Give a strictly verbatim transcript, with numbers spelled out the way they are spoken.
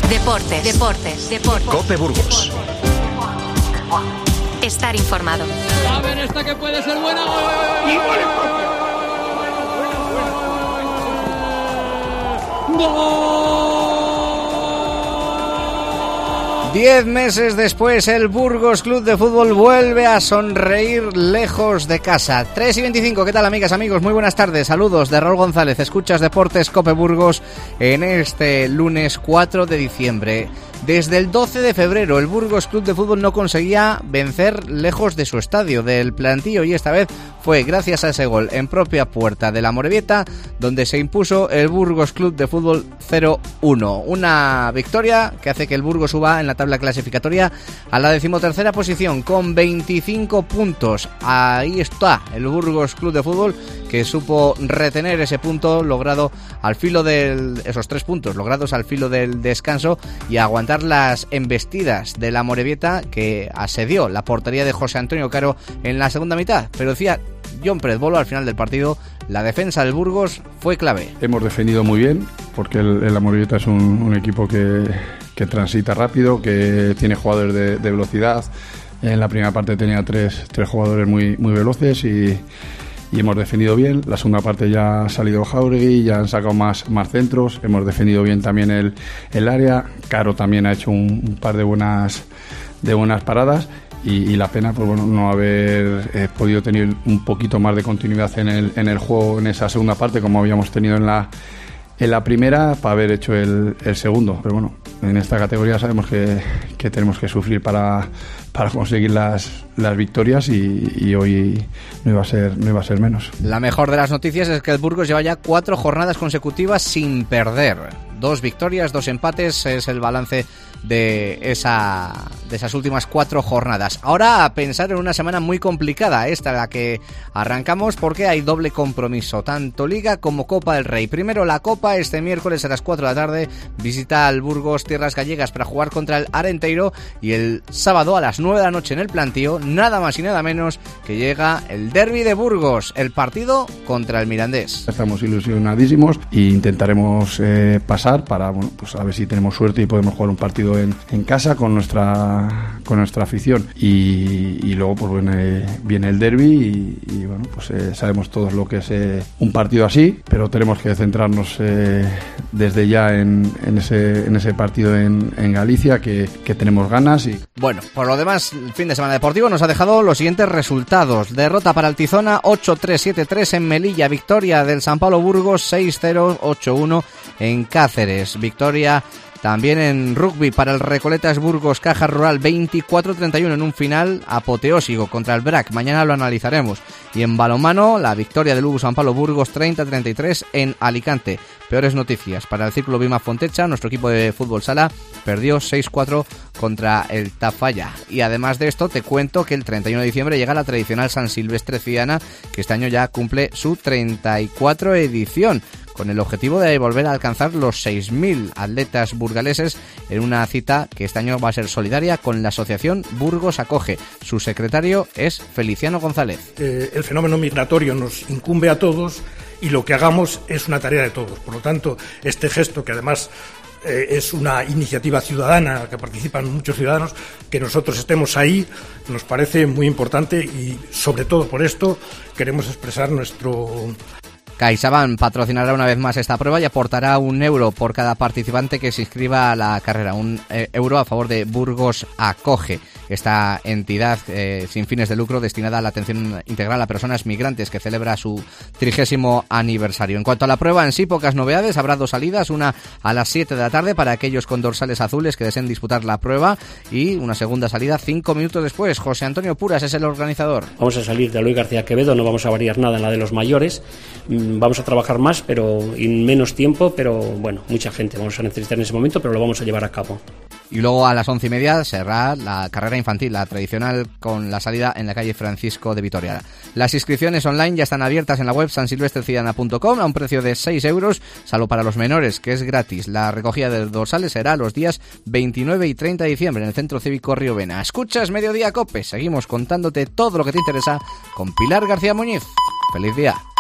Deportes, deportes, deportes. COPE Burgos. Estar informado. A ver, esta que puede ser buena. Diez meses después, el Burgos Club de Fútbol vuelve a sonreír lejos de casa. tres y veinticinco, ¿qué tal, amigas, amigos? Muy buenas tardes, saludos de Raúl González. Escuchas Deportes COPE Burgos en este lunes cuatro de diciembre. Desde el doce de febrero, el Burgos Club de Fútbol no conseguía vencer lejos de su estadio, del plantío, y esta vez fue gracias a ese gol en propia puerta de la Amorebieta donde se impuso el Burgos Club de Fútbol cero uno. Una victoria que hace que el Burgos suba en la tabla clasificatoria a la decimotercera posición con veinticinco puntos. Ahí está el Burgos Club de Fútbol, que supo retener ese punto logrado al filo del esos tres puntos logrados al filo del descanso y aguantar las embestidas de la Amorebieta, que asedió la portería de José Antonio Caro en la segunda mitad. Pero decía John Predbolo al final del partido, la defensa del Burgos fue clave. Hemos defendido muy bien, porque el, el Amorebieta es un, un equipo que, que transita rápido, que tiene jugadores de, de velocidad. En la primera parte tenía tres, tres jugadores muy, muy veloces y, y hemos defendido bien. La segunda parte ya ha salido Jauregui, ya han sacado más, más centros. Hemos defendido bien también el, el área. Caro también ha hecho un, un par de buenas, de buenas paradas. Y, y la pena, pues bueno, no haber eh, podido tener un poquito más de continuidad en el, en el juego en esa segunda parte, como habíamos tenido en la, en la primera, para haber hecho el, el segundo. Pero bueno, en esta categoría sabemos que, que tenemos que sufrir para, para conseguir las, las victorias y, y hoy no iba a ser, no iba a ser menos. La mejor de las noticias es que el Burgos lleva ya cuatro jornadas consecutivas sin perder. Dos victorias, dos empates, es el balance de esa de esas últimas cuatro jornadas. Ahora a pensar en una semana muy complicada, esta la que arrancamos, porque hay doble compromiso, tanto Liga como Copa del Rey. Primero la Copa, este miércoles a las cuatro de la tarde visita al Burgos Tierras Gallegas para jugar contra el Arenteiro, y el sábado a las nueve de la noche en el Plantío, nada más y nada menos que llega el derbi de Burgos, el partido contra el Mirandés. Estamos ilusionadísimos e intentaremos eh, pasar para, bueno, pues a ver si tenemos suerte y podemos jugar un partido en, en casa con nuestra con nuestra afición y, y luego pues viene, viene el derbi y, y bueno, pues eh, sabemos todos lo que es eh, un partido así, pero tenemos que centrarnos eh, desde ya en, en ese en ese partido en, en Galicia, que, que tenemos ganas. Y bueno, por lo demás, el fin de semana deportivo nos ha dejado los siguientes resultados: derrota para el Tizona ocho tres siete tres en Melilla, victoria del San Pablo Burgos seis cero ocho uno en Cáceres, victoria también en rugby para el Recoletas Burgos Caja Rural veinticuatro treinta y uno en un final apoteósico contra el B R A C. Mañana lo analizaremos. Y en balonmano, la victoria del U B U San Pablo Burgos treinta treinta y tres en Alicante. Peores noticias para el Círculo Bima Fontecha. Nuestro equipo de fútbol sala perdió seis cuatro contra el Tafalla. Y además de esto, te cuento que el treinta y uno de diciembre llega la tradicional San Silvestre Ciudadana, que este año ya cumple su treinta y cuatro edición, con el objetivo de volver a alcanzar los seis mil atletas burgaleses en una cita que este año va a ser solidaria con la asociación Burgos Acoge. Su secretario es Feliciano González. Eh, el fenómeno migratorio nos incumbe a todos y lo que hagamos es una tarea de todos. Por lo tanto, este gesto, que además eh, es una iniciativa ciudadana, que participan muchos ciudadanos, que nosotros estemos ahí, nos parece muy importante y sobre todo por esto queremos expresar nuestro... CaixaBank patrocinará una vez más esta prueba y aportará un euro por cada participante que se inscriba a la carrera, un eh, euro a favor de Burgos Acoge, esta entidad eh, sin fines de lucro destinada a la atención integral a personas migrantes, que celebra su trigésimo aniversario. En cuanto a la prueba en sí, pocas novedades. Habrá dos salidas, una a las siete de la tarde para aquellos con dorsales azules que deseen disputar la prueba, y una segunda salida cinco minutos después. José Antonio Puras es el organizador. Vamos a salir de Luis García Quevedo, no vamos a variar nada en la de los mayores. Vamos a trabajar más, pero en menos tiempo, pero bueno, mucha gente vamos a necesitar en ese momento, pero lo vamos a llevar a cabo. Y luego a las once y media será la carrera infantil, la tradicional, con la salida en la calle Francisco de Vitoria. Las inscripciones online ya están abiertas en la web san silvestre ciudadana punto com a un precio de seis euros, salvo para los menores, que es gratis. La recogida de dorsales será los días veintinueve y treinta de diciembre en el Centro Cívico Riovena. Escuchas Mediodía Cope, seguimos contándote todo lo que te interesa con Pilar García Muñiz. ¡Feliz día!